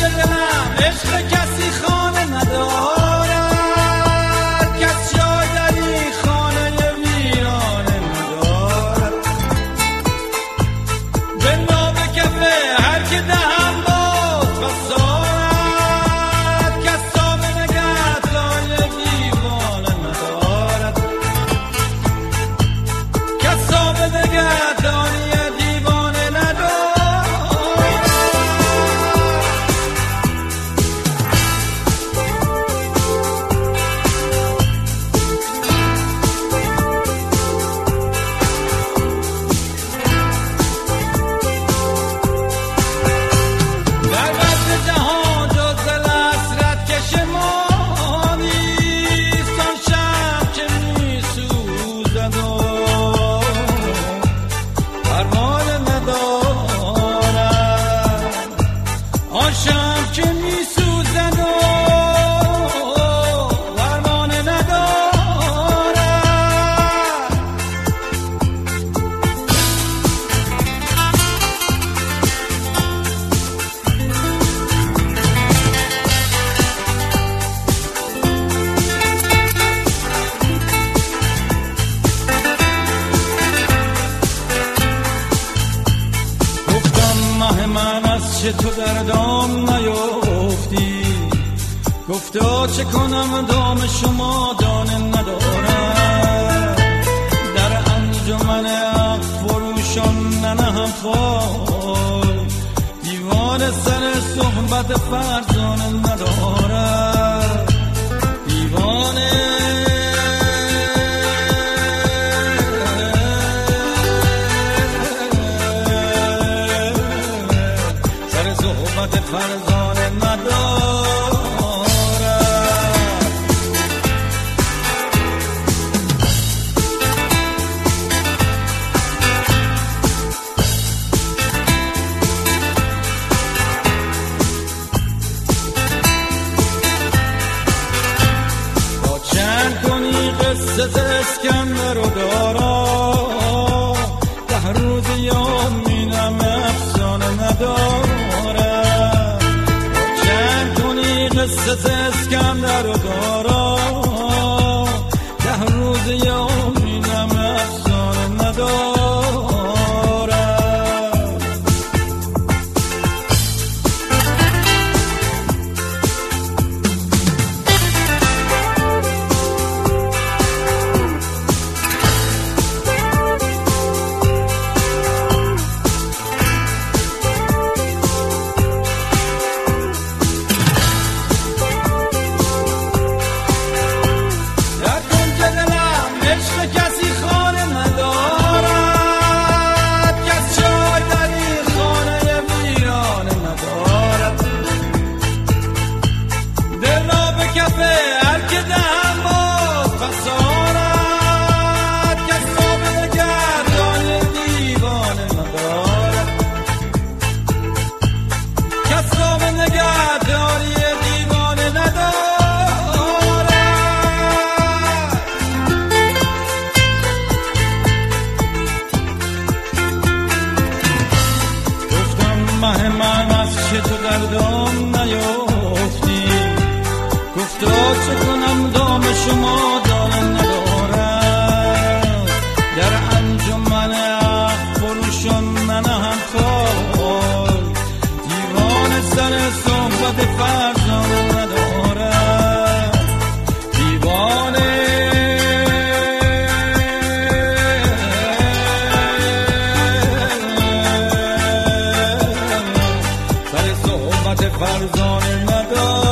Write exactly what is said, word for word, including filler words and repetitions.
دلم عشق کسی خانه ندارد، کس جای در این خانه ویرانه ندارد. به نام کفه هر که دهم باز بسارد، کس تاب نگهداری دیوانه ندارد، کس تاب نگهداری دیوانه ندارد. در وجه جهان جز دل حسرت کش ما نیست، آن شب که می سوزد و فرمان ندارد، آن شب که می سوزد و فرمان ندارد. گفتم ماه من از چه تو در دام نیفتی، گفتا چه کنم دام شما دانه ندارد. در انجمن عقل فروشان ننهم پای، دیوان سر صحبت فرزانه ندارد. دیوانه سر صحبت فرزانه ندارد. تا چند کنی قصه ز اسکندر و دارا، ده روز یامینم افسانه ندارد. تا چند کنی قصه ز اسکندر و دارا، ده روز یامینم افسانه ندارد. در کنج دلم عشق کسی خانه ندارد، کس جای در این خانه ویرانه ندارد. دل را به کفه هر که دهم باز بسارد، کس را به نگهداری دیوانه ندارد، کس را به نگهداری دیوانه ندارد. گفتم مه من از چه تو در دام نیفتی، گفتا چه کنم دام شما دانه ندارد. در انجمن عقل فروشان ننهم پای، دیوان سر صحبت فرزانه ندارد. دیوانه سر صحبت فرزانه ندارد.